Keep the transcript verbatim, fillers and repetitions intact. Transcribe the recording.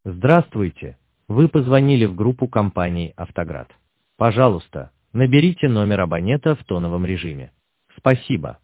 Здравствуйте. Вы позвонили в группу компании «Автоград». Пожалуйста, наберите номер абонента в тоновом режиме. Спасибо.